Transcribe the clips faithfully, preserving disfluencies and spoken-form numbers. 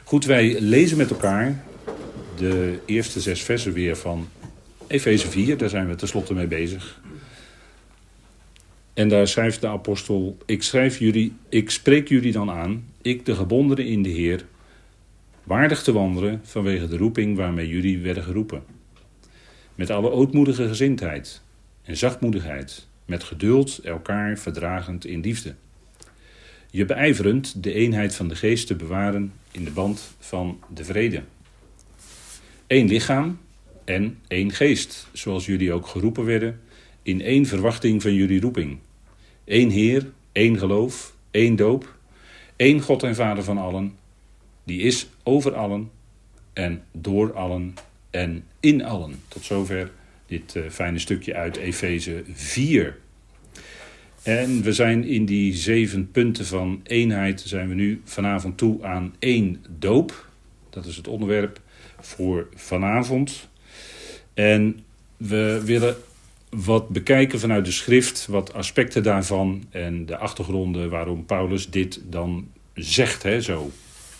Goed, wij lezen met elkaar de eerste zes versen weer van Efeze vier. Daar zijn we tenslotte mee bezig. En daar schrijft de apostel: Ik schrijf jullie, ik spreek jullie dan aan, ik de gebondenen in de Heer, waardig te wandelen vanwege de roeping waarmee jullie werden geroepen. Met alle ootmoedige gezindheid en zachtmoedigheid, met geduld elkaar verdragend in liefde. Je beijverend de eenheid van de geest te bewaren in de band van de vrede. Eén lichaam en één geest, zoals jullie ook geroepen werden, in één verwachting van jullie roeping. Eén Heer, één geloof, één doop, één God en Vader van allen, die is over allen en door allen en in allen. Tot zover dit uh, fijne stukje uit Efeze vier. En we zijn in die zeven punten van eenheid, zijn we nu vanavond toe aan één doop. Dat is het onderwerp voor vanavond. En we willen wat bekijken vanuit de schrift, wat aspecten daarvan en de achtergronden waarom Paulus dit dan zegt, hè, zo.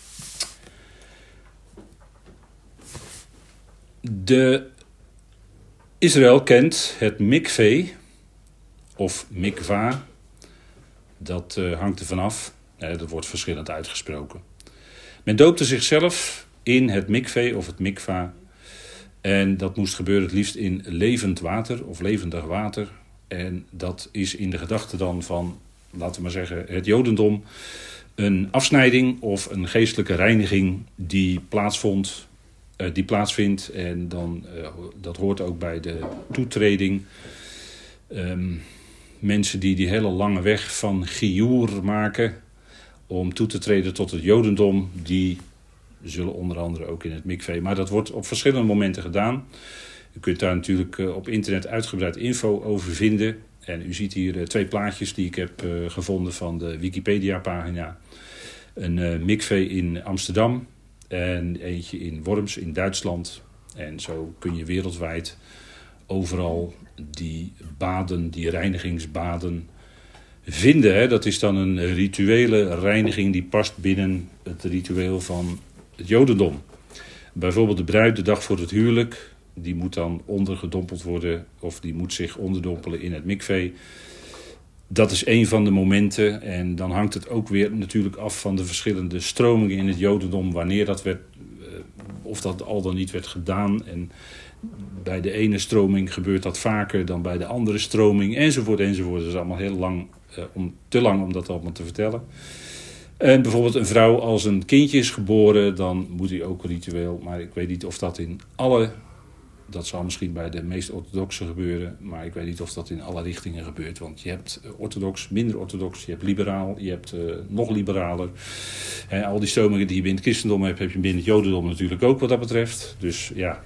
De Israël kent het mikveh of mikva. Dat uh, hangt er vanaf. Nee, dat wordt verschillend uitgesproken. Men doopte zichzelf in het mikveh of het mikva. En dat moest gebeuren het liefst in levend water of levendig water. En dat is in de gedachte dan van, laten we maar zeggen, het Jodendom een afsnijding of een geestelijke reiniging die plaatsvond, uh, die plaatsvindt. En dan, uh, dat hoort ook bij de toetreding. Um, mensen die die hele lange weg van Gioer maken om toe te treden tot het Jodendom, die zullen onder andere ook in het mikveh. Maar dat wordt op verschillende momenten gedaan. U kunt daar natuurlijk op internet uitgebreid info over vinden. En u ziet hier twee plaatjes die ik heb uh, gevonden van de Wikipedia-pagina. Een uh, mikveh in Amsterdam en eentje in Worms in Duitsland. En zo kun je wereldwijd overal die baden, die reinigingsbaden vinden. Hè. Dat is dan een rituele reiniging die past binnen het ritueel van het Jodendom. Bijvoorbeeld de bruid de dag voor het huwelijk, die moet dan ondergedompeld worden of die moet zich onderdompelen in het mikveh. Dat is een van de momenten en dan hangt het ook weer natuurlijk af van de verschillende stromingen in het Jodendom, wanneer dat werd, of dat al dan niet werd gedaan. En bij de ene stroming gebeurt dat vaker dan bij de andere stroming, enzovoort, enzovoort. Dat is allemaal heel lang, uh, om, te lang om dat allemaal te vertellen. En bijvoorbeeld een vrouw als een kindje is geboren, dan moet hij ook ritueel. Maar ik weet niet of dat in alle, dat zal misschien bij de meest orthodoxe gebeuren, maar ik weet niet of dat in alle richtingen gebeurt. Want je hebt orthodox, minder orthodox, je hebt liberaal, je hebt uh, nog liberaler. En al die stromingen die je binnen het christendom hebt, heb je binnen het Jodendom natuurlijk ook wat dat betreft. Dus ja,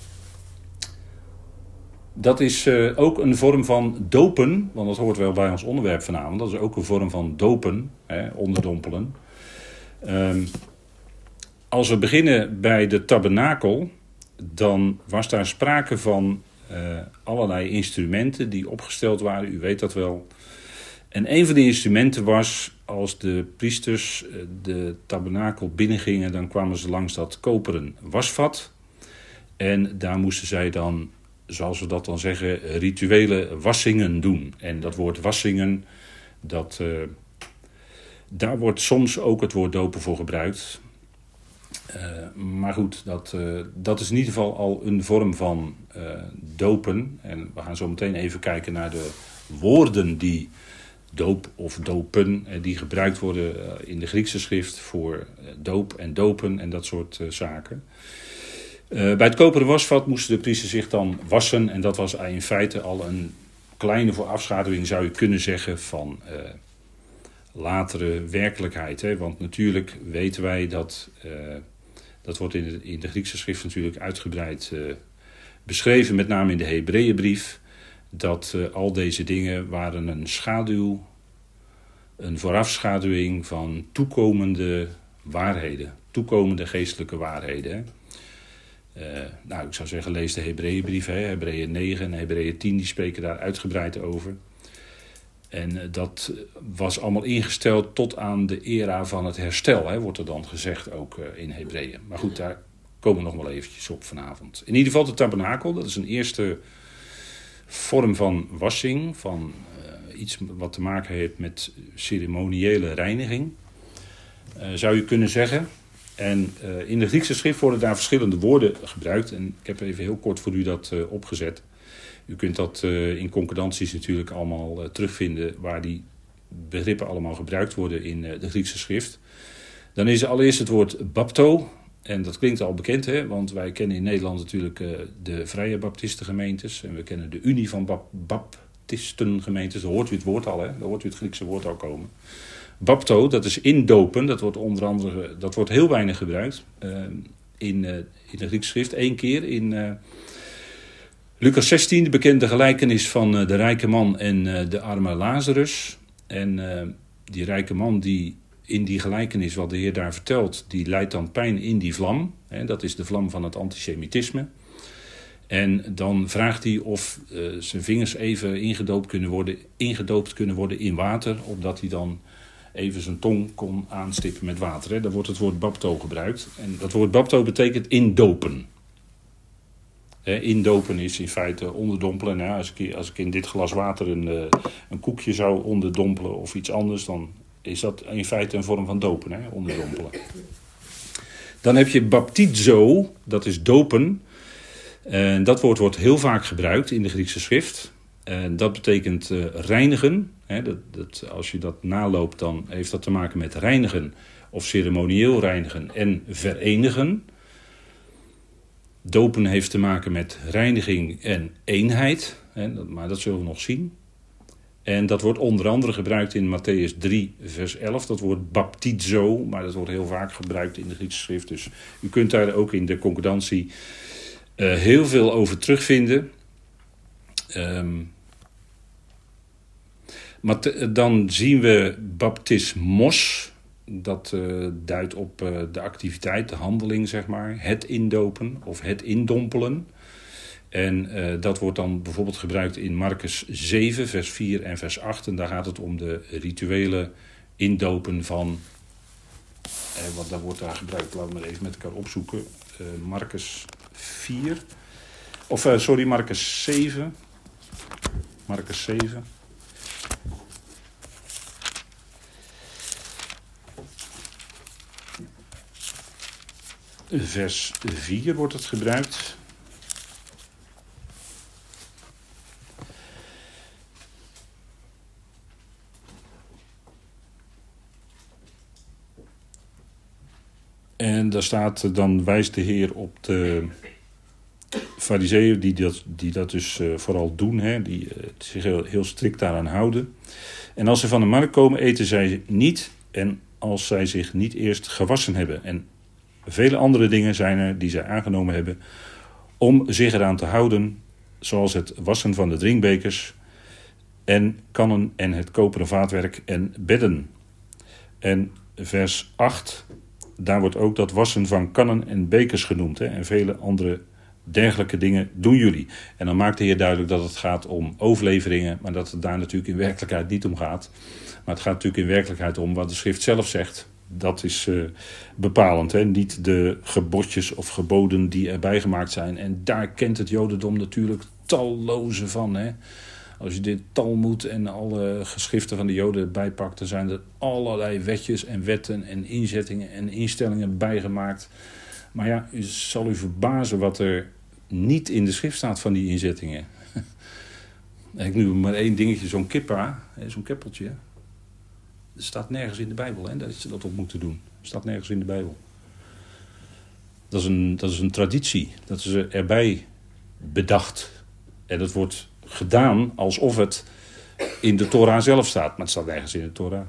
dat is uh, ook een vorm van dopen, want dat hoort wel bij ons onderwerp vanavond. Dat is ook een vorm van dopen, hè, onderdompelen. Um, als we beginnen bij de tabernakel, dan was daar sprake van uh, allerlei instrumenten die opgesteld waren. U weet dat wel. En een van die instrumenten was, als de priesters uh, de tabernakel binnengingen, dan kwamen ze langs dat koperen wasvat. En daar moesten zij dan, zoals we dat dan zeggen, rituele wassingen doen. En dat woord wassingen, dat, uh, daar wordt soms ook het woord dopen voor gebruikt. Uh, maar goed, dat, uh, dat is in ieder geval al een vorm van uh, dopen. En we gaan zo meteen even kijken naar de woorden die doop of dopen, uh, die gebruikt worden uh, in de Griekse schrift voor uh, doop en dopen en dat soort uh, zaken. Uh, bij het koperen wasvat moesten de priesters zich dan wassen. En dat was in feite al een kleine voorafschaduwing, zou je kunnen zeggen, van uh, latere werkelijkheid. Hè? Want natuurlijk weten wij dat, uh, dat wordt in de, in de Griekse schrift natuurlijk uitgebreid uh, beschreven, met name in de Hebreeënbrief, dat uh, al deze dingen waren een schaduw, een voorafschaduwing van toekomende waarheden, toekomende geestelijke waarheden. Hè? Uh, nou, ik zou zeggen, lees de Hebreeënbrief, Hebreeën negen en Hebreeën tien, die spreken daar uitgebreid over. En uh, dat was allemaal ingesteld tot aan de era van het herstel, hè, wordt er dan gezegd ook uh, in Hebreeën. Maar goed, daar komen we nog wel eventjes op vanavond. In ieder geval de tabernakel, dat is een eerste vorm van wassing, van uh, iets wat te maken heeft met ceremoniële reiniging, uh, zou je kunnen zeggen. En uh, in de Griekse schrift worden daar verschillende woorden gebruikt. En ik heb even heel kort voor u dat uh, opgezet. U kunt dat uh, in concordanties natuurlijk allemaal uh, terugvinden waar die begrippen allemaal gebruikt worden in uh, de Griekse schrift. Dan is er allereerst het woord bapto. En dat klinkt al bekend, hè? Want wij kennen in Nederland natuurlijk uh, de Vrije Baptistengemeentes. En we kennen de Unie van Bap- Baptistengemeentes. Daar hoort u het woord al, hè? Daar hoort u het Griekse woord al komen. Bapto, dat is indopen. Dat wordt onder andere, dat wordt heel weinig gebruikt uh, in, uh, in de Griekse schrift. Eén keer in uh, Lucas zestien, de bekende gelijkenis van uh, de rijke man en uh, de arme Lazarus. En uh, die rijke man die in die gelijkenis wat de Heer daar vertelt, die leidt dan pijn in die vlam. Hè, dat is de vlam van het antisemitisme. En dan vraagt hij of uh, zijn vingers even ingedoopt kunnen worden, ingedoopt kunnen worden in water, opdat hij dan even zijn tong kon aanstippen met water. Hè. Daar wordt het woord bapto gebruikt. En dat woord bapto betekent indopen. Hè, indopen is in feite onderdompelen. Nou, als, ik, als ik in dit glas water een, uh, een koekje zou onderdompelen of iets anders, dan is dat in feite een vorm van dopen, hè, onderdompelen. Dan heb je baptizo, dat is dopen. En dat woord wordt heel vaak gebruikt in de Griekse schrift. En dat betekent uh, reinigen. Hè, dat, dat, als je dat naloopt, dan heeft dat te maken met reinigen of ceremonieel reinigen en verenigen. Dopen heeft te maken met reiniging en eenheid. Hè, dat, maar dat zullen we nog zien. En dat wordt onder andere gebruikt in Matthäus drie, vers elf. Dat woord baptizo, maar dat wordt heel vaak gebruikt in de Griekse schrift. Dus u kunt daar ook in de concordantie uh, heel veel over terugvinden. Um, maar te, dan zien we baptismos. Dat uh, duidt op uh, de activiteit, de handeling, zeg maar. Het indopen of het indompelen. En uh, dat wordt dan bijvoorbeeld gebruikt in Marcus zeven, vers vier en vers acht. En daar gaat het om de rituele indopen van... Eh, wat daar wordt daar gebruikt, laten we maar even met elkaar opzoeken. Uh, Marcus vier. Of uh, sorry, Marcus zeven. Marcus zeven. Vers vier wordt het gebruikt. En daar staat, dan wijst de Heer op de farizeeën die dat, die dat dus uh, vooral doen, hè, die uh, zich heel, heel strikt daaraan houden. En als ze van de markt komen, eten zij niet, en als zij zich niet eerst gewassen hebben. En vele andere dingen zijn er die zij aangenomen hebben om zich eraan te houden, zoals het wassen van de drinkbekers en kannen en het koperen vaatwerk en bedden. En vers acht, daar wordt ook dat wassen van kannen en bekers genoemd. Hè, en vele andere dergelijke dingen doen jullie. En dan maakt de Heer duidelijk dat het gaat om overleveringen, maar dat het daar natuurlijk in werkelijkheid niet om gaat. Maar het gaat natuurlijk in werkelijkheid om wat de schrift zelf zegt. Dat is uh, bepalend. Hè? Niet de gebodjes of geboden die erbij gemaakt zijn. En daar kent het Jodendom natuurlijk talloze van. Hè? Als je dit Talmoed en alle geschriften van de Joden bijpakt, dan zijn er allerlei wetjes en wetten en inzettingen en instellingen bijgemaakt. Maar ja, u zal u verbazen wat er niet in de schrift staat van die inzettingen. Ik nu maar één dingetje, zo'n kippa, zo'n keppeltje. Dat staat nergens in de Bijbel, hè, dat ze dat op moeten doen. Dat staat nergens in de Bijbel. Dat is een, dat is een traditie. Dat is erbij bedacht. En dat wordt gedaan alsof het in de Torah zelf staat. Maar het staat nergens in de Torah.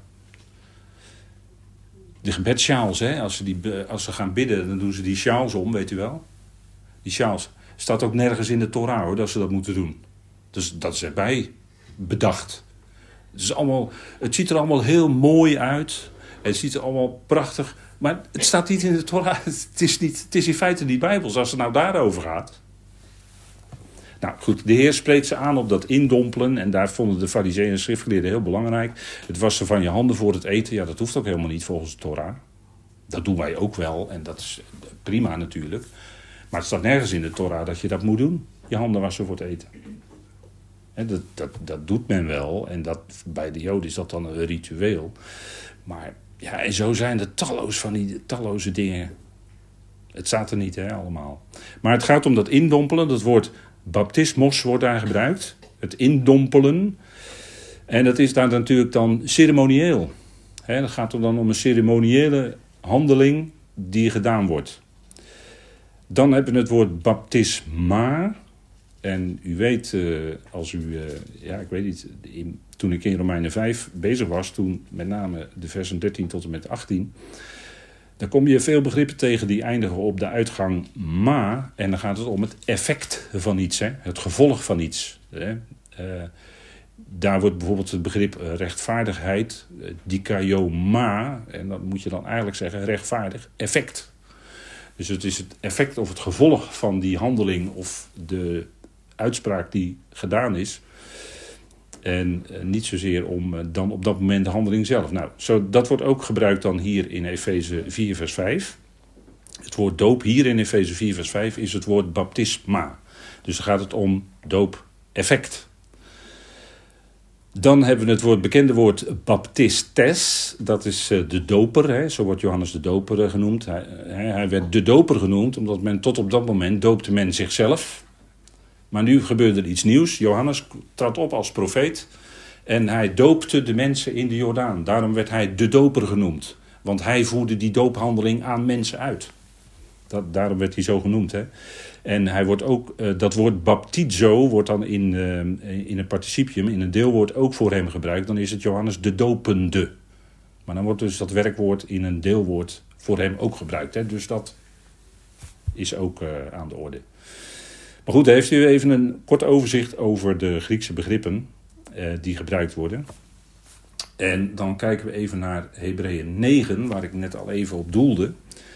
De gebedssjaals, hè, als ze, die, als ze gaan bidden, dan doen ze die sjaals om, weet u wel. Die sjaals. Staat ook nergens in de Torah, hoor, dat ze dat moeten doen. Dus dat is erbij bedacht. Het, is allemaal, het ziet er allemaal heel mooi uit. Het ziet er allemaal prachtig. Maar het staat niet in de Torah. Het is, niet, het is in feite niet Bijbels. Als het nou daarover gaat, Nou goed, de Heer spreekt ze aan op dat indompelen. En daar vonden de farizeeën en schriftgeleerden heel belangrijk. Het wassen van je handen voor het eten. Ja, dat hoeft ook helemaal niet volgens de Torah. Dat doen wij ook wel. En dat is prima natuurlijk. Maar het staat nergens in de Torah dat je dat moet doen. Je handen wassen voor het eten. En dat, dat, dat doet men wel. En dat, bij de Joden is dat dan een ritueel. Maar ja, en zo zijn er talloos van die talloze dingen. Het staat er niet, hè, allemaal. Maar het gaat om dat indompelen. Dat woord baptismos wordt daar gebruikt. Het indompelen. En dat is daar natuurlijk dan ceremonieel. Hè, dat gaat er dan om een ceremoniële handeling die gedaan wordt. Dan hebben we het woord baptisma. En u weet, uh, als u, uh, ja, ik weet niet, in, toen ik in Romeinen vijf bezig was, toen met name de versen dertien tot en met achttien, dan kom je veel begrippen tegen die eindigen op de uitgang ma. En dan gaat het om het effect van iets, hè, het gevolg van iets. Hè. Uh, daar wordt bijvoorbeeld het begrip uh, rechtvaardigheid, uh, dikaioma, en dat moet je dan eigenlijk zeggen rechtvaardig effect. Dus het is het effect of het gevolg van die handeling of de uitspraak die gedaan is. En uh, niet zozeer om uh, dan op dat moment de handeling zelf. Nou, zo, dat wordt ook gebruikt dan hier in Efeze vier vers vijf. Het woord doop hier in Efeze vier vers vijf is het woord baptisma. Dus dan gaat het om doop-effect. Dan hebben we het woord, bekende woord baptistes. Dat is uh, de doper. Hè. Zo wordt Johannes de doper uh, genoemd. Hij, hij, hij werd de doper genoemd omdat men tot op dat moment doopte men zichzelf. Maar nu gebeurde er iets nieuws. Johannes trad op als profeet. En hij doopte de mensen in de Jordaan. Daarom werd hij de doper genoemd. Want hij voerde die doophandeling aan mensen uit. Dat, daarom werd hij zo genoemd. Hè. En hij wordt ook, uh, dat woord baptizo wordt dan in, uh, in een participium, in een deelwoord ook voor hem gebruikt. Dan is het Johannes de dopende. Maar dan wordt dus dat werkwoord in een deelwoord voor hem ook gebruikt. Hè. Dus dat is ook uh, aan de orde. Maar goed, heeft u even een kort overzicht over de Griekse begrippen uh, die gebruikt worden. En dan kijken we even naar Hebreeën negen, waar ik net al even op doelde.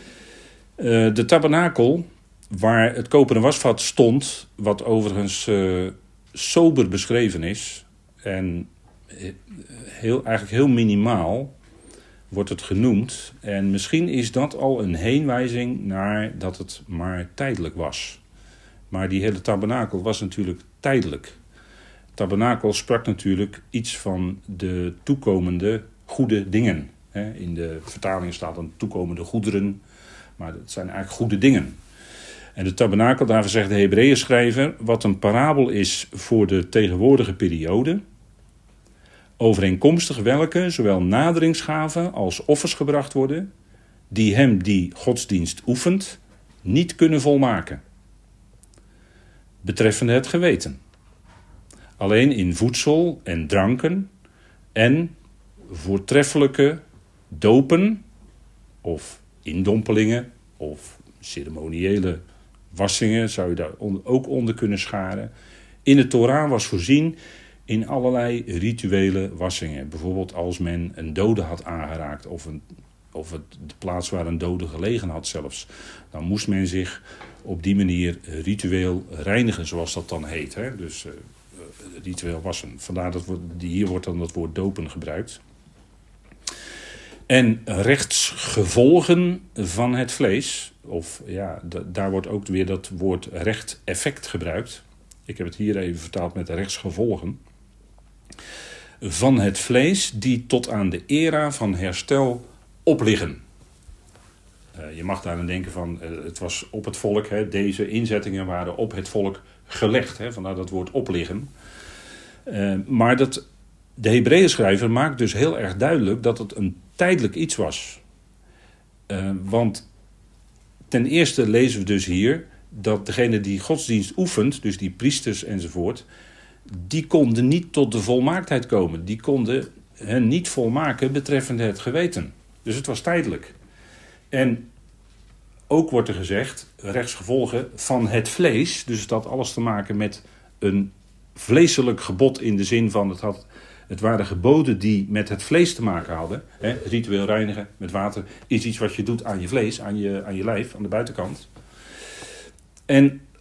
Uh, de tabernakel, waar het koperen wasvat stond, wat overigens uh, sober beschreven is, en heel, eigenlijk heel minimaal wordt het genoemd. En misschien is dat al een heenwijzing naar dat het maar tijdelijk was. Maar die hele tabernakel was natuurlijk tijdelijk. Tabernakel sprak natuurlijk iets van de toekomende goede dingen. In de vertaling staat dan toekomende goederen, maar het zijn eigenlijk goede dingen. En de tabernakel, daarvoor zegt de Hebreeën schrijver, wat een parabel is voor de tegenwoordige periode, overeenkomstig welke zowel naderingsgaven als offers gebracht worden, die hem die godsdienst oefent, niet kunnen volmaken. Betreffende het geweten. Alleen in voedsel en dranken en voortreffelijke dopen of indompelingen of ceremoniële wassingen zou je daar ook onder kunnen scharen. In de Torah was voorzien in allerlei rituele wassingen. Bijvoorbeeld als men een dode had aangeraakt of, een, of het, de plaats waar een dode gelegen had zelfs. Dan moest men zich op die manier ritueel reinigen, zoals dat dan heet. Hè? Dus uh, ritueel wassen. Vandaar dat we, hier wordt dan dat woord dopen gebruikt. En rechtsgevolgen van het vlees, of ja, d- daar wordt ook weer dat woord recht-effect gebruikt. Ik heb het hier even vertaald met rechtsgevolgen. Van het vlees die tot aan de era van herstel opliggen. Uh, je mag daar aan denken van, uh, het was op het volk, hè, deze inzettingen waren op het volk gelegd. Hè, vandaar dat woord opliggen. Uh, maar dat, de Hebreeën schrijver maakt dus heel erg duidelijk dat het een tijdelijk iets was. Uh, want ten eerste lezen we dus hier dat degene die godsdienst oefent, dus die priesters enzovoort, die konden niet tot de volmaaktheid komen. Die konden hen niet volmaken betreffende het geweten. Dus het was tijdelijk. En ook wordt er gezegd, rechtsgevolgen van het vlees, dus dat alles te maken met een vleeselijk gebod in de zin van het had, het waren geboden die met het vlees te maken hadden. Hè, ritueel reinigen met water is iets wat je doet aan je vlees, aan je, aan je lijf, aan de buitenkant. En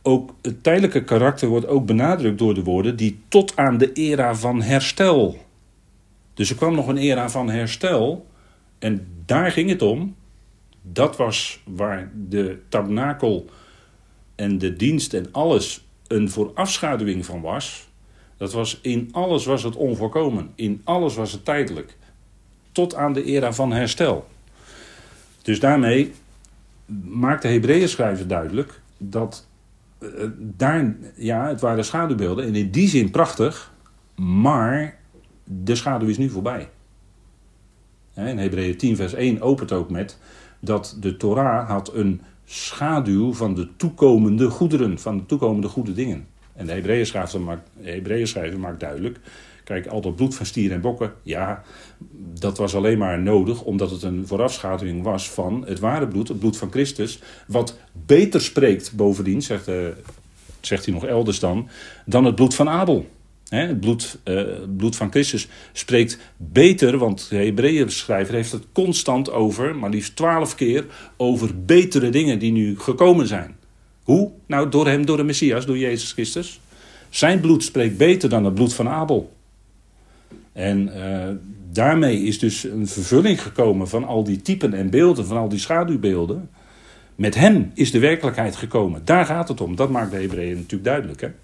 ook het tijdelijke karakter wordt ook benadrukt door de woorden die tot aan de era van herstel. Dus er kwam nog een era van herstel en daar ging het om. Dat was waar de tabernakel en de dienst en alles een voorafschaduwing van was. Dat was in alles was het onvolkomen. In alles was het tijdelijk. Tot aan de era van herstel. Dus daarmee maakt de Hebreeënschrijver duidelijk dat uh, daar, ja, het waren schaduwbeelden en in die zin prachtig, maar de schaduw is nu voorbij. In Hebreeën tien vers één opent ook met dat de Torah had een schaduw van de toekomende goederen, van de toekomende goede dingen. En de Hebreeënschrijver maakt, Hebreeënschrijver maakt duidelijk, kijk, al dat bloed van stieren en bokken, ja, dat was alleen maar nodig omdat het een voorafschaduwing was van het ware bloed, het bloed van Christus, wat beter spreekt bovendien, zegt, uh, zegt hij nog elders dan, dan het bloed van Abel. He, het bloed, uh, het bloed van Christus spreekt beter, want de Hebreeënschrijver heeft het constant over, maar liefst twaalf keer, over betere dingen die nu gekomen zijn. Hoe? Nou, door hem, door de Messias, door Jezus Christus. Zijn bloed spreekt beter dan het bloed van Abel. En uh, daarmee is dus een vervulling gekomen van al die typen en beelden, van al die schaduwbeelden. Met hem is de werkelijkheid gekomen. Daar gaat het om. Dat maakt de Hebreeën natuurlijk duidelijk. Hè?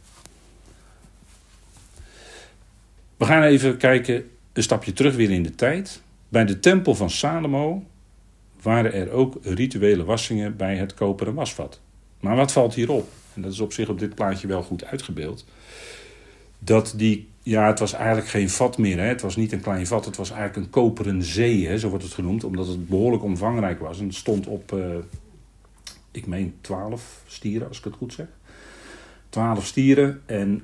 We gaan even kijken, een stapje terug weer in de tijd. Bij de tempel van Salomo waren er ook rituele wassingen bij het koperen wasvat. Maar wat valt hierop? En dat is op zich op dit plaatje wel goed uitgebeeld. Dat die, ja, het was eigenlijk geen vat meer. Hè? Het was niet een klein vat, het was eigenlijk een koperen zee, hè? Zo wordt het genoemd. Omdat het behoorlijk omvangrijk was. En het stond op, uh, ik meen twaalf stieren, als ik het goed zeg. Twaalf stieren en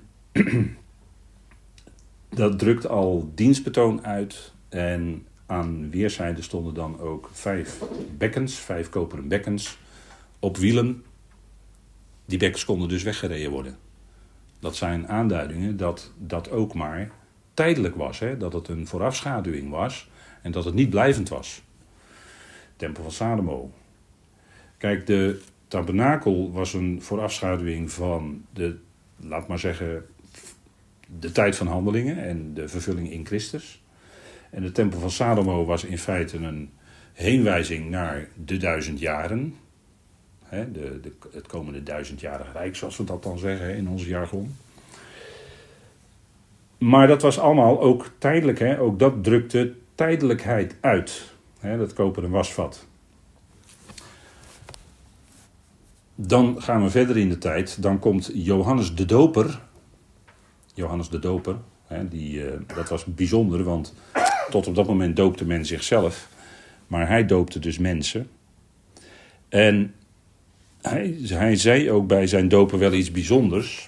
dat drukt al dienstbetoon uit. En aan weerszijden stonden dan ook vijf bekkens, vijf koperen bekkens op wielen. Die bekkens konden dus weggereden worden. Dat zijn aanduidingen dat dat ook maar tijdelijk was. Hè? Dat het een voorafschaduwing was en dat het niet blijvend was. Tempel van Salomo. Kijk, de tabernakel was een voorafschaduwing van de, laat maar zeggen, de tijd van handelingen en de vervulling in Christus. En de tempel van Salomo was in feite een heenwijzing naar de duizend jaren. He, de, de, het komende duizendjarig rijk, zoals we dat dan zeggen in ons jargon. Maar dat was allemaal ook tijdelijk. He. Ook dat drukte tijdelijkheid uit. He, dat koperen wasvat. Dan gaan we verder in de tijd. Dan komt Johannes de Doper. Johannes de Doper. He, die, uh, dat was bijzonder, want tot op dat moment doopte men zichzelf. Maar hij doopte dus mensen. En Hij, hij zei ook bij zijn dopen wel iets bijzonders.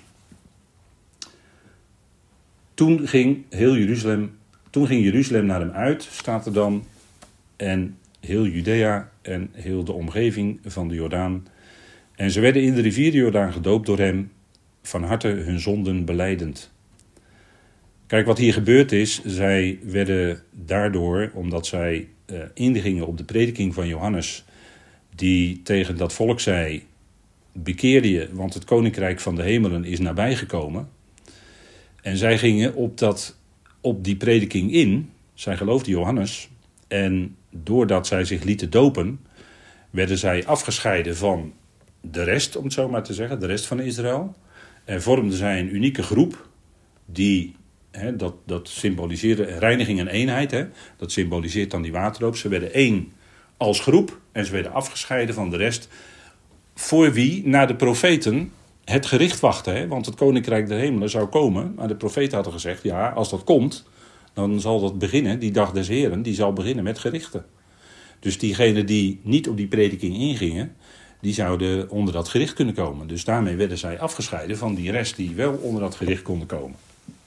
Toen ging heel Jeruzalem, toen ging Jeruzalem naar hem uit, staat er dan. En heel Judea en heel de omgeving van de Jordaan. En ze werden in de rivier de Jordaan gedoopt door hem, van harte hun zonden belijdend. Kijk, wat hier gebeurd is, zij werden daardoor, omdat zij uh, ingingen op de prediking van Johannes, die tegen dat volk zei, bekeer je, want het koninkrijk van de hemelen is nabijgekomen. En zij gingen op, dat, op die prediking in, zij geloofden Johannes, en doordat zij zich lieten dopen, werden zij afgescheiden van de rest, om het zo maar te zeggen, de rest van Israël. En vormden zij een unieke groep, die, hè, dat, dat symboliseerde reiniging en eenheid, hè, dat symboliseert dan die waterdoop. Ze werden één als groep en ze werden afgescheiden van de rest, voor wie naar de profeten het gericht wachtte. Hè? Want het koninkrijk der hemelen zou komen, maar de profeten hadden gezegd, ja, als dat komt, dan zal dat beginnen, die dag des Heren, die zal beginnen met gerichten. Dus diegenen die niet op die prediking ingingen, die zouden onder dat gericht kunnen komen. Dus daarmee werden zij afgescheiden van die rest die wel onder dat gericht konden komen.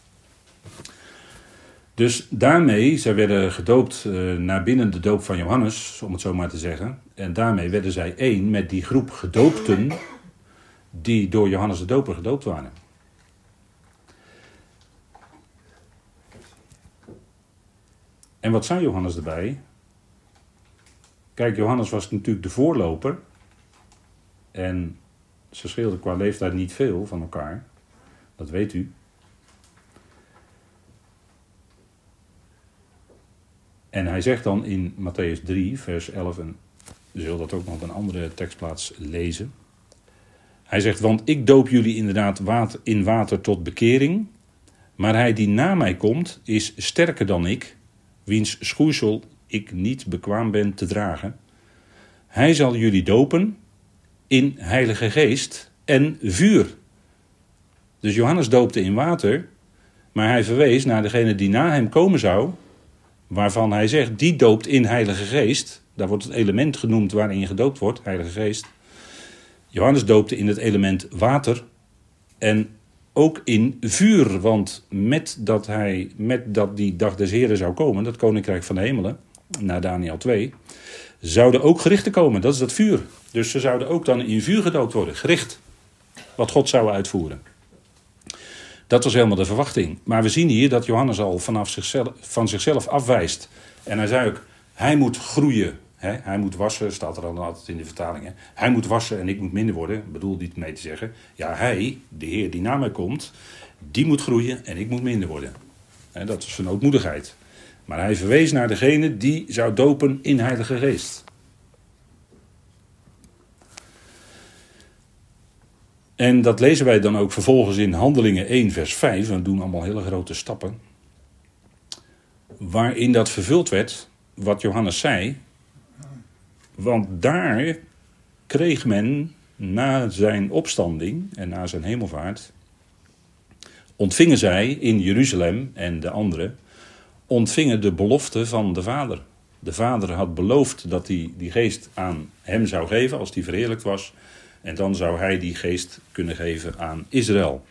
Dus daarmee, zij werden gedoopt uh, naar binnen de doop van Johannes, om het zo maar te zeggen. En daarmee werden zij één met die groep gedoopten die door Johannes de Doper gedoopt waren. En wat zei Johannes erbij? Kijk, Johannes was natuurlijk de voorloper. En Ze scheelden qua leeftijd niet veel van elkaar. Dat weet u. En hij zegt dan in Mattheüs drie, vers elf, en u zult dat ook nog op een andere tekstplaats lezen. Hij zegt, want ik doop jullie inderdaad water, in water tot bekering, maar hij die na mij komt is sterker dan ik, wiens schoeisel ik niet bekwaam ben te dragen. Hij zal jullie dopen in Heilige Geest en vuur. Dus Johannes doopte in water, maar hij verwees naar degene die na hem komen zou, waarvan hij zegt, die doopt in Heilige Geest. Daar wordt het element genoemd waarin gedoopt wordt, Heilige Geest. Johannes doopte in het element water en ook in vuur, want met dat, hij, met dat die dag des Heren zou komen, dat koninkrijk van de hemelen, naar Daniël twee, zouden ook gerichten komen, dat is dat vuur. Dus ze zouden ook dan in vuur gedoopt worden, gericht, wat God zou uitvoeren. Dat was helemaal de verwachting. Maar we zien hier dat Johannes al vanaf zichzelf, van zichzelf afwijst. En hij zei ook, hij moet groeien. Hè? Hij moet wassen, staat er dan altijd in de vertalingen. Hij moet wassen en ik moet minder worden. Ik bedoel niet mee te zeggen. Ja, hij, de Heer die na mij komt, die moet groeien en ik moet minder worden. Hè, dat is zijn ootmoedigheid. Maar hij verwees naar degene die zou dopen in Heilige Geest. En dat lezen wij dan ook vervolgens in Handelingen één vers vijf. We doen allemaal hele grote stappen. Waarin dat vervuld werd, wat Johannes zei. Want daar kreeg men na zijn opstanding en na zijn hemelvaart, ontvingen zij in Jeruzalem en de anderen, ontvingen de belofte van de Vader. De Vader had beloofd dat hij die geest aan hem zou geven als die verheerlijkt was. En dan zou hij die geest kunnen geven aan Israël.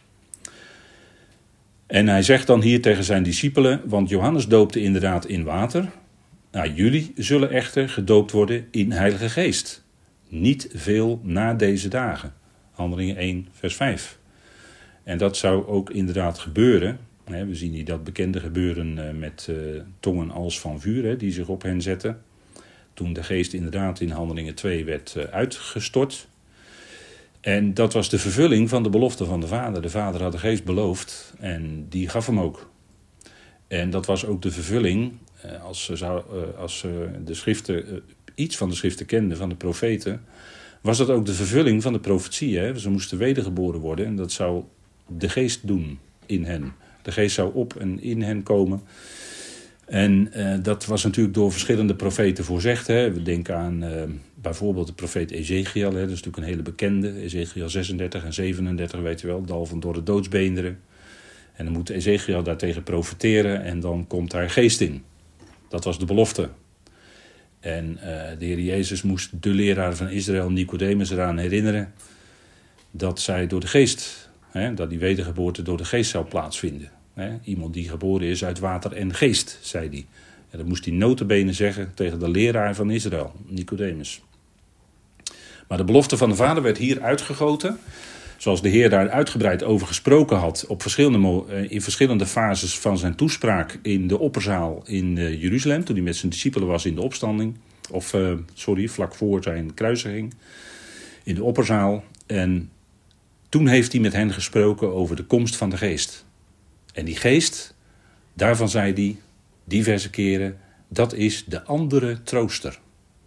En hij zegt dan hier tegen zijn discipelen, want Johannes doopte inderdaad in water. Nou, jullie zullen echter gedoopt worden in Heilige Geest. Niet veel na deze dagen. Handelingen één vers vijf. En dat zou ook inderdaad gebeuren. We zien hier dat bekende gebeuren met tongen als van vuur die zich op hen zetten. Toen de geest inderdaad in Handelingen twee werd uitgestort. En dat was de vervulling van de belofte van de Vader. De Vader had de geest beloofd en die gaf hem ook. En dat was ook de vervulling, als ze, zou, als ze de schriften, iets van de schriften kenden, van de profeten, was dat ook de vervulling van de profetie. Hè? Ze moesten wedergeboren worden en dat zou de geest doen in hen. De geest zou op en in hen komen. En uh, dat was natuurlijk door verschillende profeten voorzegd. Hè. We denken aan uh, bijvoorbeeld de profeet Ezechiel. Hè. Dat is natuurlijk een hele bekende. Ezechiel zesendertig en zevenendertig, weet je wel. Dal van door de doodsbeenderen. En dan moet Ezechiel daartegen profeteren. En dan komt daar geest in. Dat was de belofte. En uh, de Heer Jezus moest de leraar van Israël, Nicodemus, eraan herinneren. Dat zij door de geest, hè, dat die wedergeboorte door de geest zou plaatsvinden. He, iemand die geboren is uit water en geest, zei hij. En dat moest hij nota bene zeggen tegen de leraar van Israël, Nicodemus. Maar de belofte van de Vader werd hier uitgegoten. Zoals de Heer daar uitgebreid over gesproken had op verschillende, in verschillende fases van zijn toespraak in de opperzaal in Jeruzalem. Toen hij met zijn discipelen was in de opstanding. Of, uh, sorry, vlak voor zijn kruisiging. In de opperzaal. En toen heeft hij met hen gesproken over de komst van de geest. En die geest, daarvan zei hij diverse keren, dat is de andere trooster.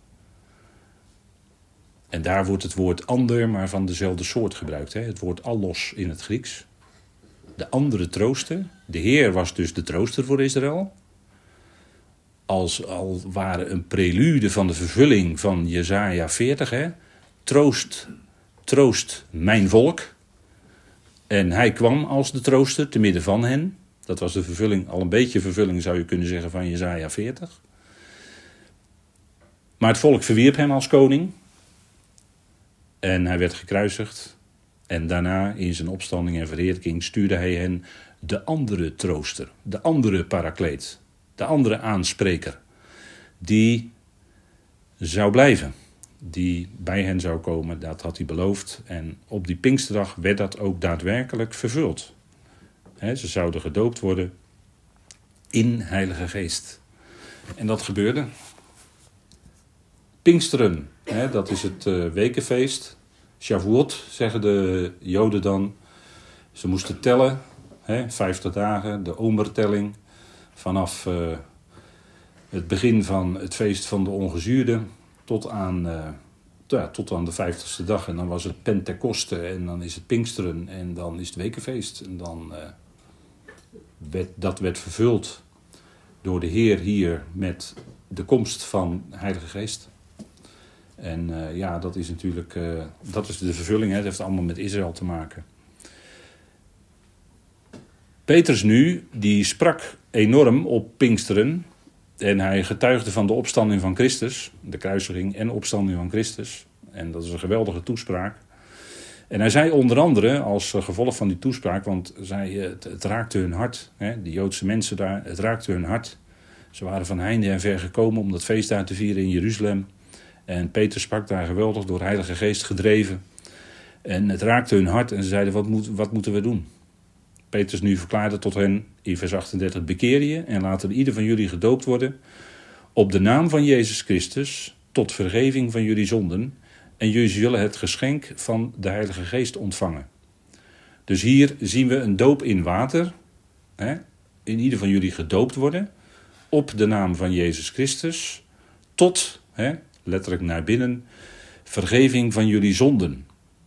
En daar wordt het woord ander, maar van dezelfde soort gebruikt. Hè? Het woord allos in het Grieks. De andere trooster. De Heer was dus de trooster voor Israël. Als al ware een prelude van de vervulling van Jesaja veertig. Hè? Troost, troost mijn volk. En hij kwam als de trooster te midden van hen. Dat was de vervulling, al een beetje vervulling zou je kunnen zeggen van Jesaja veertig. Maar het volk verwierp hem als koning. En hij werd gekruisigd. En daarna in zijn opstanding en verheerlijking stuurde hij hen de andere trooster. De andere parakleet. De andere aanspreker. Die zou blijven. Die bij hen zou komen, dat had hij beloofd. En op die Pinksterdag werd dat ook daadwerkelijk vervuld. He, ze zouden gedoopt worden in Heilige Geest. En dat gebeurde. Pinksteren, he, dat is het uh, wekenfeest Shavuot, zeggen de Joden dan. Ze moesten tellen, hè, vijftig dagen, de omertelling. Vanaf uh, het begin van het feest van de ongezuurden tot aan, uh, ja, tot aan de vijftigste dag. En dan was het Pentekoste en dan is het Pinksteren en dan is het Wekenfeest. En dan uh, werd, dat werd vervuld door de Heer hier met de komst van de Heilige Geest. En uh, ja, dat is natuurlijk, uh, dat is de vervulling, hè. Het heeft allemaal met Israël te maken. Petrus nu, die sprak enorm op Pinksteren. En hij getuigde van de opstanding van Christus, de kruisiging en opstanding van Christus. En dat is een geweldige toespraak. En hij zei onder andere, als gevolg van die toespraak, want zij, het, het raakte hun hart, hè, die Joodse mensen daar, het raakte hun hart. Ze waren van heinde en ver gekomen om dat feest daar te vieren in Jeruzalem. En Petrus sprak daar geweldig door de Heilige Geest gedreven. En het raakte hun hart en ze zeiden, wat, moet, wat moeten we doen? Petrus nu verklaarde tot hen in vers achtendertig, bekeer je en laat er ieder van jullie gedoopt worden op de naam van Jezus Christus tot vergeving van jullie zonden en jullie zullen het geschenk van de Heilige Geest ontvangen. Dus hier zien we een doop in water, hè, in ieder van jullie gedoopt worden op de naam van Jezus Christus tot, hè, letterlijk naar binnen, vergeving van jullie zonden.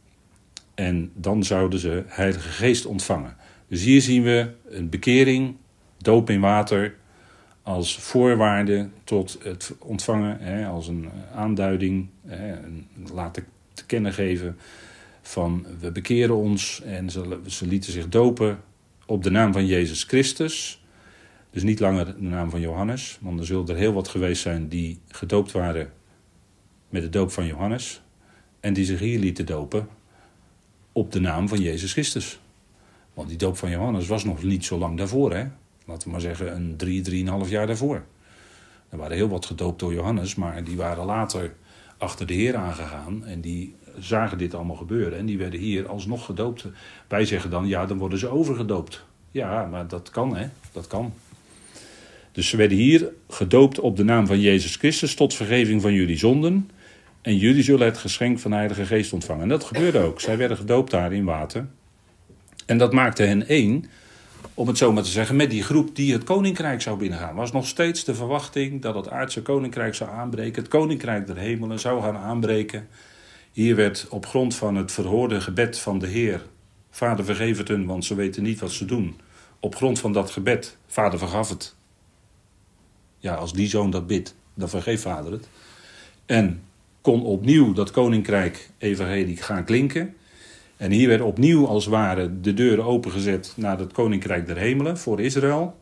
En dan zouden ze Heilige Geest ontvangen. Dus hier zien we een bekering, doop in water, als voorwaarde tot het ontvangen, hè, als een aanduiding, hè, een, laten te kennen geven van we bekeren ons. En ze, ze lieten zich dopen op de naam van Jezus Christus. Dus niet langer de naam van Johannes, want er zullen er heel wat geweest zijn die gedoopt waren met de doop van Johannes. En die zich hier lieten dopen op de naam van Jezus Christus. Want die doop van Johannes was nog niet zo lang daarvoor, hè? Laten we maar zeggen een drie, drieënhalf jaar daarvoor. Er waren heel wat gedoopt door Johannes, maar die waren later achter de Heer aangegaan. En die zagen dit allemaal gebeuren en die werden hier alsnog gedoopt. Wij zeggen dan, ja, dan worden ze overgedoopt. Ja, maar dat kan, hè? Dat kan. Dus ze werden hier gedoopt op de naam van Jezus Christus tot vergeving van jullie zonden. En jullie zullen het geschenk van de Heilige Geest ontvangen. En dat gebeurde ook. Zij werden gedoopt daar in water. En dat maakte hen één, om het zo maar te zeggen, met die groep die het koninkrijk zou binnengaan. Was nog steeds de verwachting dat het aardse koninkrijk zou aanbreken. Het koninkrijk der hemelen zou gaan aanbreken. Hier werd op grond van het verhoorde gebed van de Heer, Vader vergeef het hun, want ze weten niet wat ze doen. Op grond van dat gebed, Vader vergaf het. Ja, als die zoon dat bidt, dan vergeeft Vader het. En kon opnieuw dat koninkrijk evangelie gaan klinken. En hier werd opnieuw als het ware de deuren opengezet naar het koninkrijk der hemelen voor Israël.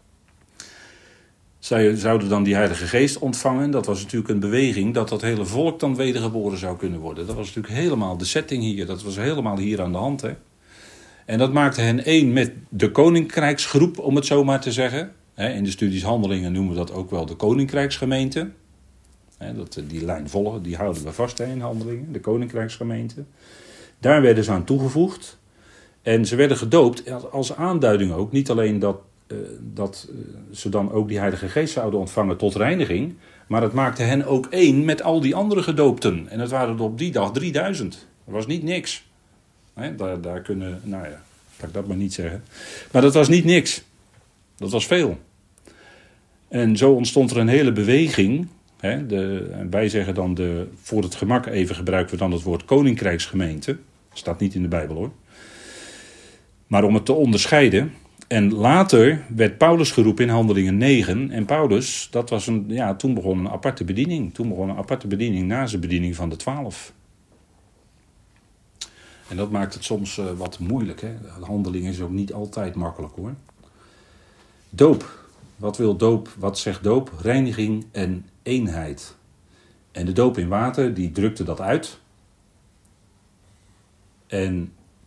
Zij zouden dan die Heilige Geest ontvangen. Dat was natuurlijk een beweging dat dat hele volk dan wedergeboren zou kunnen worden. Dat was natuurlijk helemaal de setting hier. Dat was helemaal hier aan de hand, hè. En dat maakte hen één met de koninkrijksgroep, om het zo maar te zeggen. In de studies Handelingen noemen we dat ook wel de koninkrijksgemeente. Dat, die lijn volgen, die houden we vast in Handelingen, de koninkrijksgemeente. Daar werden ze aan toegevoegd. En ze werden gedoopt als aanduiding ook. Niet alleen dat, uh, dat uh, ze dan ook die Heilige Geest zouden ontvangen tot reiniging. Maar het maakte hen ook één met al die andere gedoopten. En het waren er op die dag drieduizend. Dat was niet niks. He, daar, daar kunnen, nou ja, kan ik dat maar niet zeggen. Maar dat was niet niks. Dat was veel. En zo ontstond er een hele beweging. He, de, wij zeggen dan, de, voor het gemak even gebruiken we dan het woord koninkrijksgemeente. Staat niet in de Bijbel hoor. Maar om het te onderscheiden. En later werd Paulus geroepen in Handelingen negen. En Paulus, dat was een, ja, toen begon een aparte bediening. Toen begon een aparte bediening na zijn bediening van de twaalf. En dat maakt het soms uh, wat moeilijk. Hè? Handelingen is ook niet altijd makkelijk hoor. Doop. Wat wil doop? Wat zegt doop? Reiniging en eenheid. En de doop in water, die drukte dat uit. En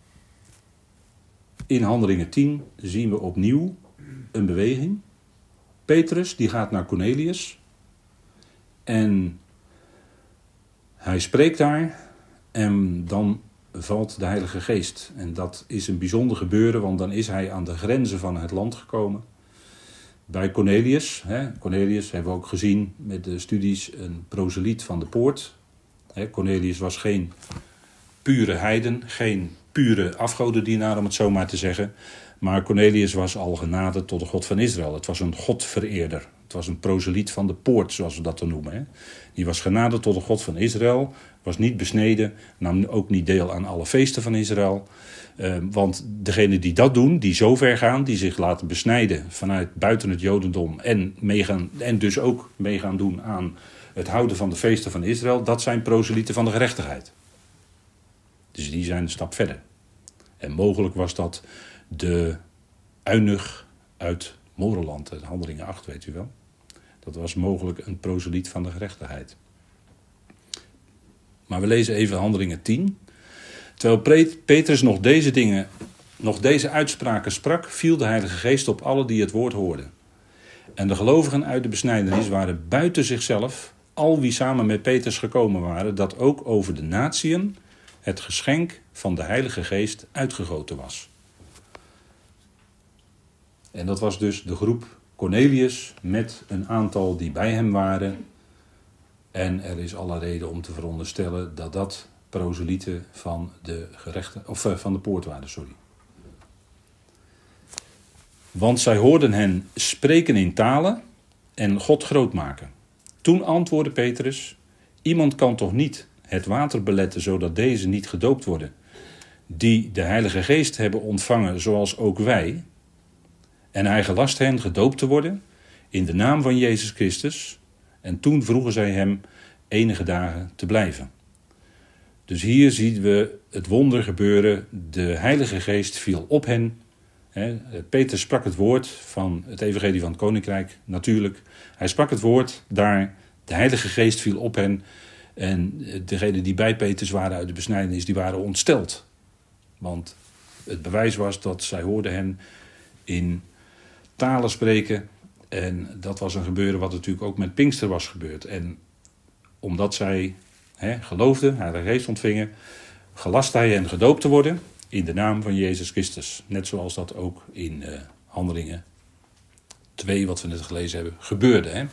in Handelingen tien zien we opnieuw een beweging. Petrus, die gaat naar Cornelius. En hij spreekt daar. En dan valt de Heilige Geest. En dat is een bijzonder gebeuren, want dan is hij aan de grenzen van het land gekomen. Bij Cornelius, hè, Cornelius hebben we ook gezien met de studies, een proseliet van de poort. Hè, Cornelius was geen pure heiden, geen pure afgodendienaar om het zo maar te zeggen. Maar Cornelius was al genaderd tot de God van Israël. Het was een godvereerder. Het was een proseliet van de poort, zoals we dat dan noemen. Hè. Die was genaderd tot de God van Israël, was niet besneden, nam ook niet deel aan alle feesten van Israël. Uh, want degenen die dat doen, die zo ver gaan, die zich laten besnijden vanuit buiten het Jodendom en, meegaan, en dus ook meegaan doen aan het houden van de feesten van Israël, dat zijn proselieten van de gerechtigheid. Dus die zijn een stap verder. En mogelijk was dat de eunuch uit Moreland, uit Handelingen acht, weet u wel. Dat was mogelijk een proseliet van de gerechtigheid. Maar we lezen even Handelingen tien. Terwijl Petrus nog deze dingen, nog deze uitspraken sprak, viel de Heilige Geest op alle die het woord hoorden. En de gelovigen uit de besnijdenis waren buiten zichzelf, al wie samen met Petrus gekomen waren, dat ook over de natieën het geschenk van de Heilige Geest uitgegoten was. En dat was dus de groep Cornelius met een aantal die bij hem waren. En er is alle reden om te veronderstellen dat dat proselieten van de gerechte, of van de poort waren, sorry. Want zij hoorden hen spreken in talen en God groot maken. Toen antwoordde Petrus: iemand kan toch niet het water beletten zodat deze niet gedoopt worden, die de Heilige Geest hebben ontvangen zoals ook wij. En hij gelast hen gedoopt te worden in de naam van Jezus Christus. En toen vroegen zij hem enige dagen te blijven. Dus hier zien we het wonder gebeuren. De Heilige Geest viel op hen. Petrus sprak het woord van het evangelie van het Koninkrijk, natuurlijk. Hij sprak het woord daar. De Heilige Geest viel op hen. En degenen die bij Petrus waren uit de besnijdenis, die waren ontsteld. Want het bewijs was dat zij hoorden hen in talen spreken. En dat was een gebeuren wat natuurlijk ook met Pinkster was gebeurd. En omdat zij he, geloofden, Heilige Geest ontvingen, gelast hij hen gedoopt te worden in de naam van Jezus Christus. Net zoals dat ook in uh, Handelingen twee, wat we net gelezen hebben, gebeurde. Hè?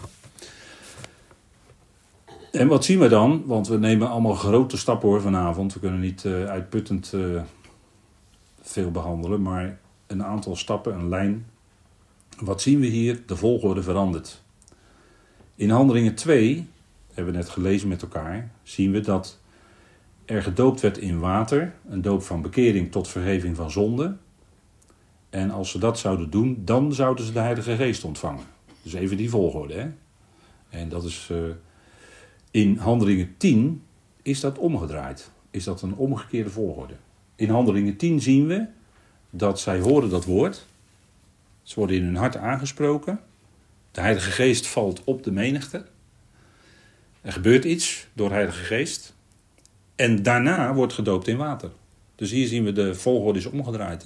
En wat zien we dan? Want we nemen allemaal grote stappen hoor vanavond. We kunnen niet uh, uitputtend uh, veel behandelen, maar een aantal stappen, een lijn. Wat zien we hier? De volgorde verandert. In Handelingen twee, hebben we net gelezen met elkaar, zien we dat er gedoopt werd in water, een doop van bekering tot vergeving van zonde. En als ze dat zouden doen, dan zouden ze de Heilige Geest ontvangen. Dus even die volgorde. Hè? En dat is uh, in Handelingen tien is dat omgedraaid. Is dat een omgekeerde volgorde. In Handelingen tien zien we dat zij horen dat woord. Ze worden in hun hart aangesproken. De Heilige Geest valt op de menigte. Er gebeurt iets door de Heilige Geest. En daarna wordt gedoopt in water. Dus hier zien we de volgorde is omgedraaid. Hè?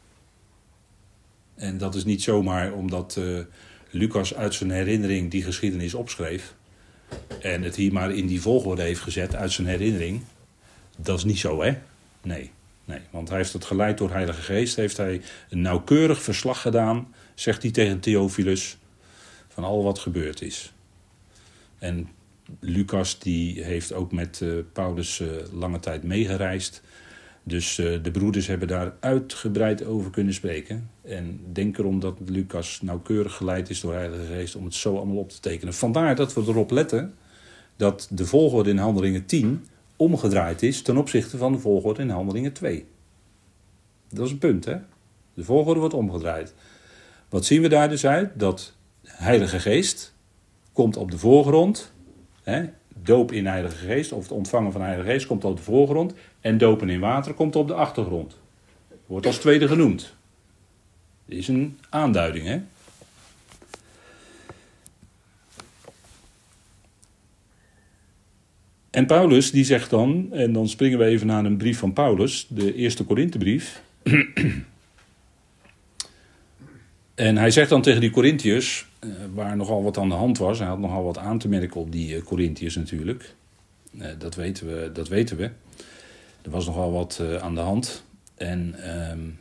En dat is niet zomaar omdat uh, Lucas uit zijn herinnering die geschiedenis opschreef. En het hier maar in die volgorde heeft gezet uit zijn herinnering. Dat is niet zo, hè? Nee. Nee, want hij heeft het geleid door de Heilige Geest. Heeft hij een nauwkeurig verslag gedaan, zegt hij tegen Theophilus, van al wat gebeurd is. En Lucas die heeft ook met uh, Paulus uh, lange tijd meegereisd. Dus uh, de broeders hebben daar uitgebreid over kunnen spreken. En denk erom dat Lucas nauwkeurig geleid is door de Heilige Geest om het zo allemaal op te tekenen. Vandaar dat we erop letten dat de volgorde in Handelingen tien omgedraaid is ten opzichte van de volgorde in Handelingen twee. Dat is een punt, hè? De volgorde wordt omgedraaid. Wat zien we daar dus uit? Dat Heilige Geest komt op de voorgrond. Hè? Doop in de Heilige Geest, of het ontvangen van de Heilige Geest komt op de voorgrond. En dopen in water komt op de achtergrond. Wordt als tweede genoemd. Dit is een aanduiding, hè? En Paulus die zegt dan, en dan springen we even naar een brief van Paulus, de eerste Korinthebrief. En hij zegt dan tegen die Korintiërs, waar nogal wat aan de hand was, hij had nogal wat aan te merken op die Korintiërs natuurlijk. Dat weten we, dat weten we. Er was nogal wat aan de hand. En um,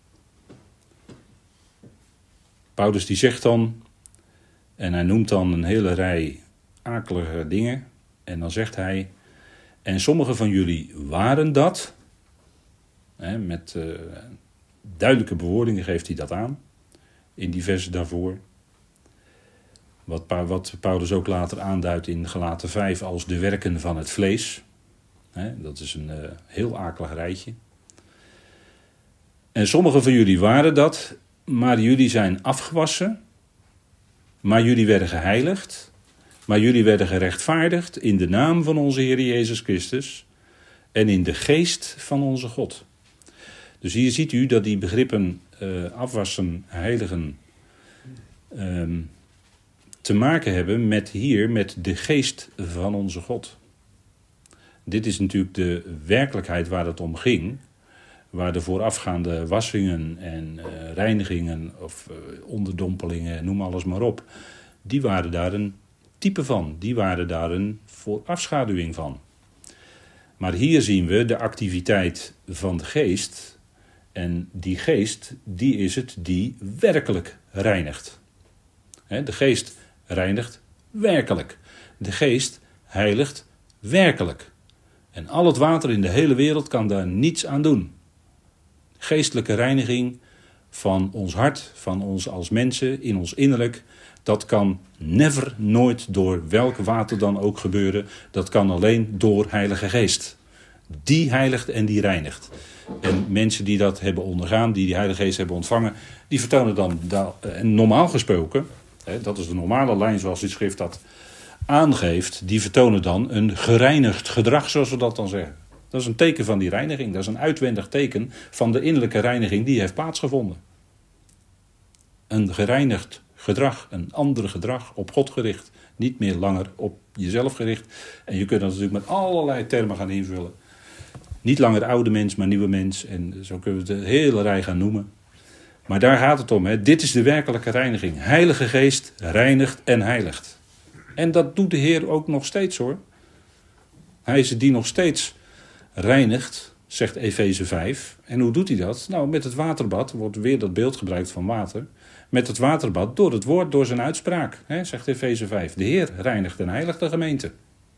Paulus die zegt dan, en hij noemt dan een hele rij akelige dingen. En dan zegt hij, En sommigen van jullie waren dat. Hè, met uh, duidelijke bewoordingen geeft hij dat aan. In die versen daarvoor. Wat, wat Paulus ook later aanduidt in Galaten vijf als de werken van het vlees. Hè, dat is een uh, heel akelig rijtje. En sommigen van jullie waren dat, maar jullie zijn afgewassen. Maar jullie werden geheiligd. Maar jullie werden gerechtvaardigd in de naam van onze Heer Jezus Christus. En in de geest van onze God. Dus hier ziet u dat die begrippen uh, afwassen, heiligen, um, te maken hebben met hier, met de geest van onze God. Dit is natuurlijk de werkelijkheid waar het om ging. Waar de voorafgaande wassingen en uh, reinigingen of uh, onderdompelingen, noem alles maar op. Die waren daar een type van. Die waren daar een voorafschaduwing van. Maar hier zien we de activiteit van de geest. En die geest, die is het die werkelijk reinigt. He, de geest reinigt werkelijk. De geest heiligt werkelijk. En al het water in de hele wereld kan daar niets aan doen. Geestelijke reiniging van ons hart, van ons als mensen, in ons innerlijk, dat kan never, nooit door welk water dan ook gebeuren. Dat kan alleen door Heilige Geest. Die heiligt en die reinigt. En mensen die dat hebben ondergaan, die die Heilige Geest hebben ontvangen, die vertonen dan, en normaal gesproken, dat is de normale lijn zoals die schrift dat aangeeft, die vertonen dan een gereinigd gedrag, zoals we dat dan zeggen. Dat is een teken van die reiniging. Dat is een uitwendig teken van de innerlijke reiniging die heeft plaatsgevonden. Een gereinigd gedrag, een ander gedrag, op God gericht. Niet meer langer op jezelf gericht. En je kunt dat natuurlijk met allerlei termen gaan invullen. Niet langer oude mens, maar nieuwe mens. En zo kunnen we het de hele rij gaan noemen. Maar daar gaat het om. Hè. Dit is de werkelijke reiniging. Heilige Geest reinigt en heiligt. En dat doet de Heer ook nog steeds hoor. Hij is het die nog steeds reinigt, zegt Efeze vijf. En hoe doet hij dat? Nou, met het waterbad, wordt weer dat beeld gebruikt van water. Met het waterbad, door het woord, door zijn uitspraak, hè, zegt Efeze vijf. De Heer reinigt en heiligt de gemeente.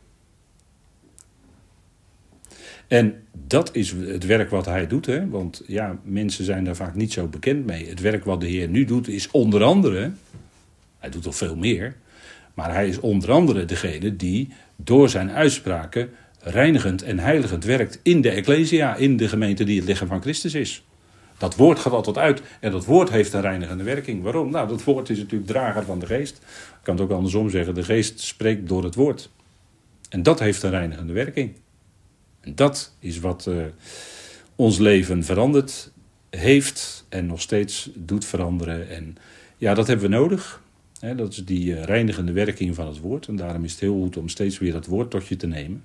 En dat is het werk wat hij doet, hè? Want ja, mensen zijn daar vaak niet zo bekend mee. Het werk wat de Heer nu doet is onder andere, hij doet nog veel meer, maar hij is onder andere degene die door zijn uitspraken reinigend en heiligend werkt in de Ecclesia, in de gemeente die het lichaam van Christus is. Dat woord gaat altijd uit en dat woord heeft een reinigende werking. Waarom? Nou, dat woord is natuurlijk drager van de geest. Ik kan het ook andersom zeggen, de geest spreekt door het woord. En dat heeft een reinigende werking. En dat is wat uh, ons leven veranderd heeft en nog steeds doet veranderen. En ja, dat hebben we nodig. Hè, dat is die uh, reinigende werking van het woord. En daarom is het heel goed om steeds weer dat woord tot je te nemen.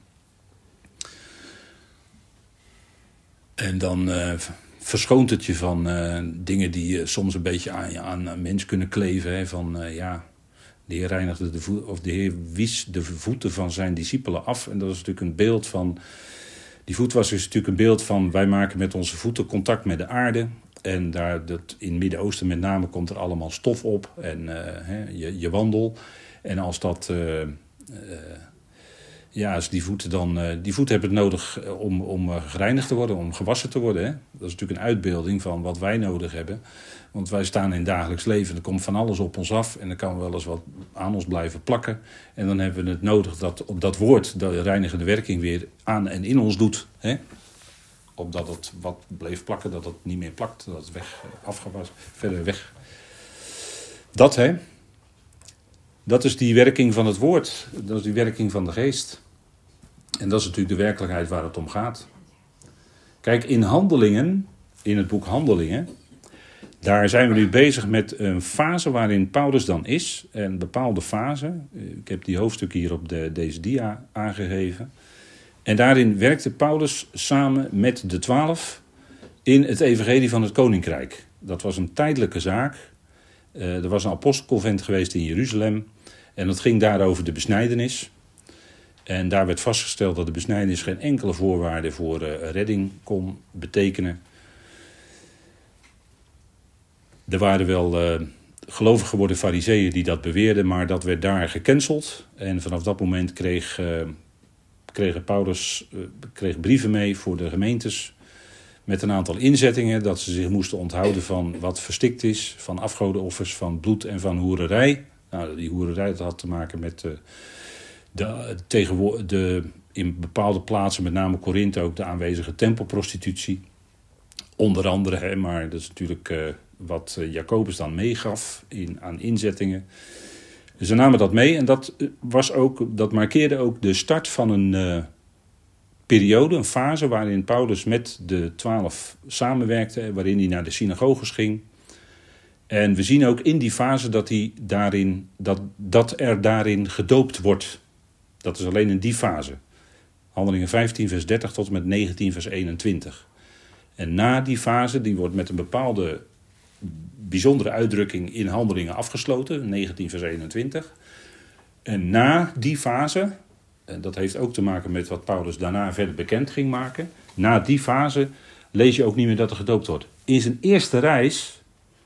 En dan uh, verschoont het je van uh, dingen die uh, soms een beetje aan, aan een mens kunnen kleven. Hè, van uh, ja, de Heer reinigde de voet, of de Heer wies de voeten van zijn discipelen af. En dat is natuurlijk een beeld van, die voetwasser is natuurlijk een beeld van, wij maken met onze voeten contact met de aarde. En daar, dat, in het Midden-Oosten met name komt er allemaal stof op en uh, hè, je, je wandel. En als dat... Uh, uh, Ja, als die voeten dan, uh, die voeten hebben het nodig om, om uh, gereinigd te worden, om gewassen te worden. Hè? Dat is natuurlijk een uitbeelding van wat wij nodig hebben. Want wij staan in het dagelijks leven, er komt van alles op ons af en er kan wel eens wat aan ons blijven plakken. En dan hebben we het nodig dat op dat woord de reinigende werking weer aan en in ons doet. Hè? Opdat het wat bleef plakken, dat het niet meer plakt, dat het weg, afgewassen, verder weg. Dat hè. Dat is die werking van het woord, dat is die werking van de geest. En dat is natuurlijk de werkelijkheid waar het om gaat. Kijk, in Handelingen, in het boek Handelingen, daar zijn we nu bezig met een fase waarin Paulus dan is. Een bepaalde fase. Ik heb die hoofdstuk hier op de, deze dia aangegeven. En daarin werkte Paulus samen met de twaalf in het evangelie van het koninkrijk. Dat was een tijdelijke zaak. Uh, er was een apostelconvent geweest in Jeruzalem. En dat ging daar over de besnijdenis. En daar werd vastgesteld dat de besnijdenis geen enkele voorwaarde voor uh, redding kon betekenen. Er waren wel uh, gelovig geworden farizeeën die dat beweerden, maar dat werd daar gecanceld. En vanaf dat moment kreeg, uh, kregen Paulus uh, kreeg brieven mee voor de gemeentes met een aantal inzettingen dat ze zich moesten onthouden van wat verstikt is, van afgodenoffers, van bloed en van hoererij. Nou, die hoererij dat had te maken met uh, de, tegenwo- de, in bepaalde plaatsen, met name Korinthe, ook de aanwezige tempelprostitutie. Onder andere, hè, maar dat is natuurlijk uh, wat uh, Jacobus dan meegaf in, aan inzettingen. Ze namen dat mee en dat, was ook, dat markeerde ook de start van een uh, periode, een fase waarin Paulus met de twaalf samenwerkte, waarin hij naar de synagoges ging. En we zien ook in die fase dat, hij daarin, dat, dat er daarin gedoopt wordt. Dat is alleen in die fase. Handelingen vijftien vers dertig tot en met negentien vers eenentwintig. En na die fase, die wordt met een bepaalde bijzondere uitdrukking in Handelingen afgesloten, negentien vers eenentwintig. En na die fase, en dat heeft ook te maken met wat Paulus daarna verder bekend ging maken, na die fase lees je ook niet meer dat er gedoopt wordt. In zijn eerste reis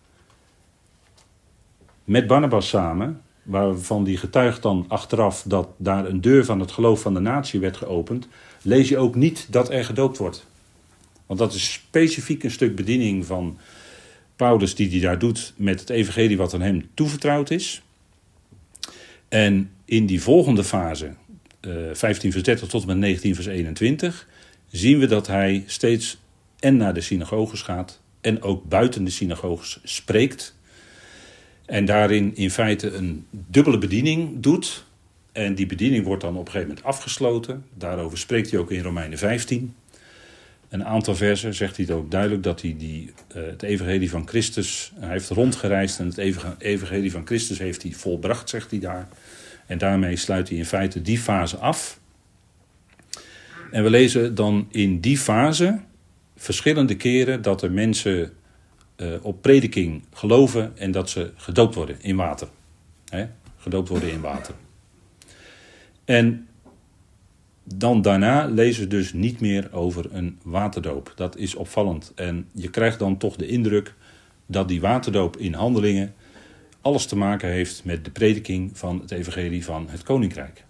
met Barnabas samen, waarvan die getuigt dan achteraf dat daar een deur van het geloof van de natie werd geopend, lees je ook niet dat er gedoopt wordt. Want dat is specifiek een stuk bediening van Paulus die hij daar doet met het evangelie wat aan hem toevertrouwd is. En in die volgende fase, uh, vijftien vers dertig tot en met negentien vers eenentwintig, zien we dat hij steeds en naar de synagoges gaat en ook buiten de synagoges spreekt. En daarin in feite een dubbele bediening doet. En die bediening wordt dan op een gegeven moment afgesloten. Daarover spreekt hij ook in Romeinen vijftien. Een aantal versen zegt hij het ook duidelijk dat hij die, uh, het evangelie van Christus, hij heeft rondgereisd en het evangelie van Christus heeft hij volbracht, zegt hij daar. En daarmee sluit hij in feite die fase af. En we lezen dan in die fase verschillende keren dat er mensen uh, op prediking geloven en dat ze gedoopt worden in water. Hè? Gedoopt worden in water. En dan daarna lezen we dus niet meer over een waterdoop. Dat is opvallend. En je krijgt dan toch de indruk dat die waterdoop in Handelingen alles te maken heeft met de prediking van het evangelie van het Koninkrijk.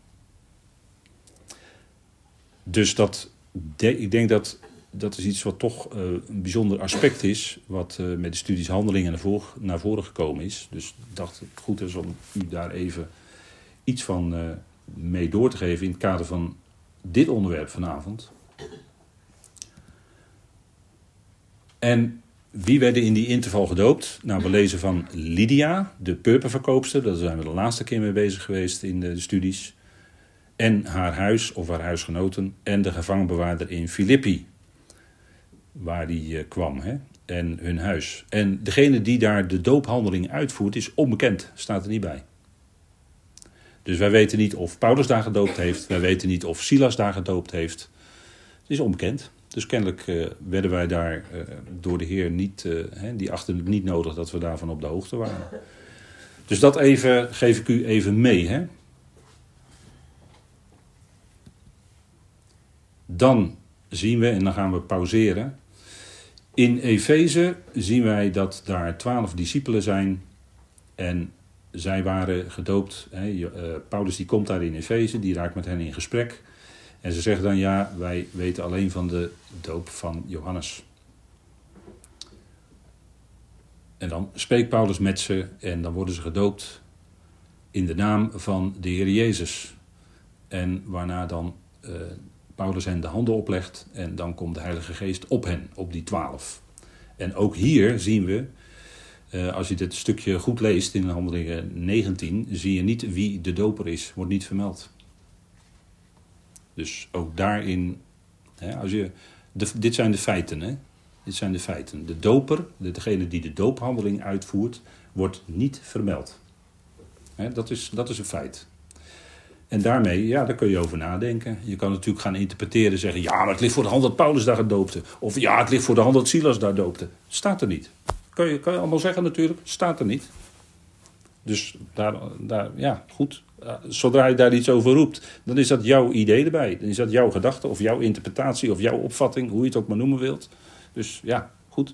Dus dat, ik denk dat dat is iets wat toch uh, een bijzonder aspect is, wat uh, met de studies Handelingen naar voren, naar voren gekomen is. Dus ik dacht het goed is om u daar even iets van uh, mee door te geven in het kader van dit onderwerp vanavond. En wie werden in die interval gedoopt? Nou, we lezen van Lydia, de purperverkoopster. Daar zijn we de laatste keer mee bezig geweest in de, de studies. En haar huis of haar huisgenoten. En de gevangenbewaarder in Filippi, waar die uh, kwam. Hè? En hun huis. En degene die daar de doophandeling uitvoert is onbekend. Staat er niet bij. Dus wij weten niet of Paulus daar gedoopt heeft. Wij weten niet of Silas daar gedoopt heeft. Het is onbekend. Dus kennelijk uh, werden wij daar uh, door de Heer niet, uh, hè, die achten het niet nodig dat we daarvan op de hoogte waren. Dus dat even, geef ik u even mee. Hè. Dan zien we, en dan gaan we pauzeren. In Efeze zien wij dat daar twaalf discipelen zijn. En zij waren gedoopt. Hè. Uh, Paulus die komt daar in Efeze, die raakt met hen in gesprek. En ze zeggen dan, ja, wij weten alleen van de doop van Johannes. En dan spreekt Paulus met ze en dan worden ze gedoopt in de naam van de Heer Jezus. En waarna dan uh, Paulus hen de handen oplegt en dan komt de Heilige Geest op hen, op die twaalf. En ook hier zien we, uh, als je dit stukje goed leest in Handelingen negentien, zie je niet wie de doper is, wordt niet vermeld. Dus ook daarin, hè, als je, de, dit zijn de feiten, hè? Dit zijn de feiten. De doper, degene die de doophandeling uitvoert, wordt niet vermeld. Hè, dat is, dat is een feit. En daarmee, ja, daar kun je over nadenken. Je kan natuurlijk gaan interpreteren en zeggen, ja, maar het ligt voor de hand dat Paulus daar gedoopte. Of ja, het ligt voor de hand dat Silas daar doopte. Staat er niet. Kan je, kan je allemaal zeggen natuurlijk, staat er niet. Dus daar, daar ja, goed. Zodra je daar iets over roept, dan is dat jouw idee erbij. Dan is dat jouw gedachte of jouw interpretatie of jouw opvatting, hoe je het ook maar noemen wilt. Dus ja, goed.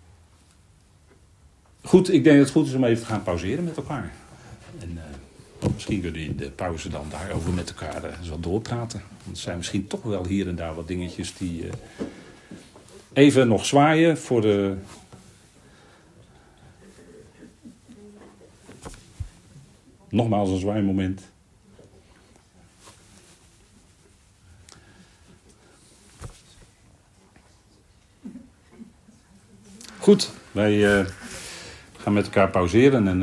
Goed, ik denk dat het goed is om even te gaan pauzeren met elkaar. En uh, Misschien kunnen jullie in de pauze dan daarover met elkaar uh, eens wat doorpraten. Want er zijn misschien toch wel hier en daar wat dingetjes die uh, even nog zwaaien voor de... Nogmaals een zwaaimoment. Goed, wij uh, gaan met elkaar pauzeren en